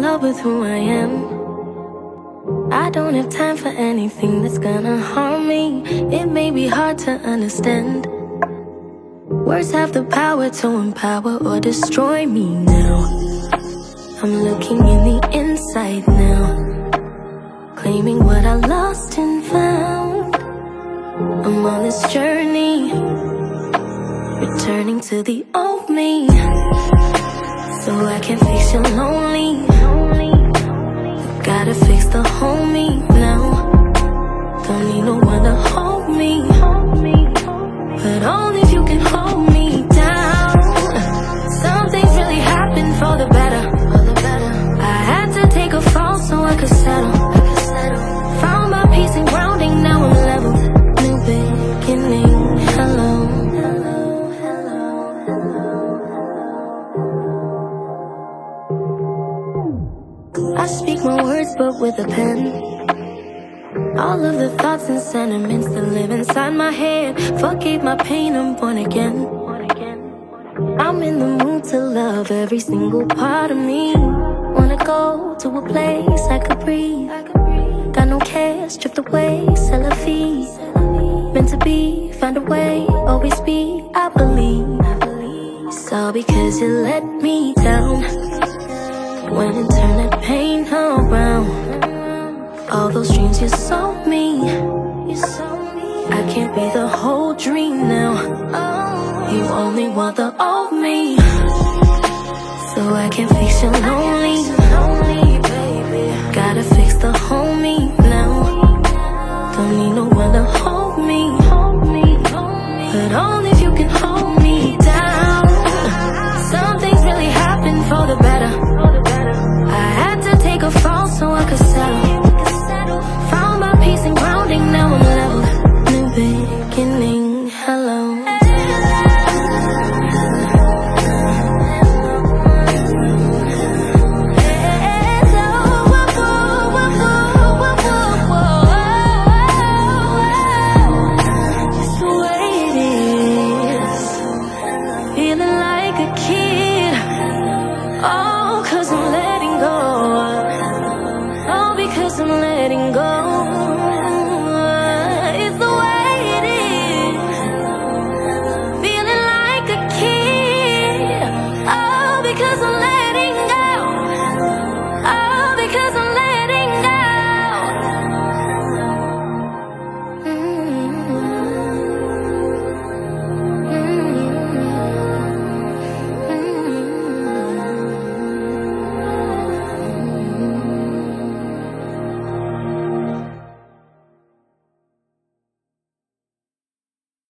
love with who I am. I don't have time for anything that's gonna harm me. It may be hard to understand. Words have the power to empower or destroy me now. I'm looking in the inside now, claiming what I lost and found. I'm on this journey, returning to the old me, so I can fix your lonely. Gotta fix the whole me now. Don't need no one to hold me, but only if you can hold me down. Something's really happened for the better. I had to take a fall so I could settle. Found my peace and grounding, now I'm level. New beginning, hello. I speak my words but with a pen. All of the thoughts and sentiments that live inside my head. Forgave my pain, I'm born again. I'm in the mood to love every single part of me. Wanna go to a place I could breathe. Got no care, stripped away, c'est la vie. Meant to be, find a way, always be, I believe. It's all because you let me down. When it turned that pain around, all those dreams you sold me, I can't be the whole dream now. You only want the old me, so I can fix your lonely. Gotta fix the whole me now. Don't need no one to hold me, but only if you can hold me down. Something's really happened for the better. I had to take a fall so I could settle. Found my peace and grounding, now I'm level. New beginning, hello.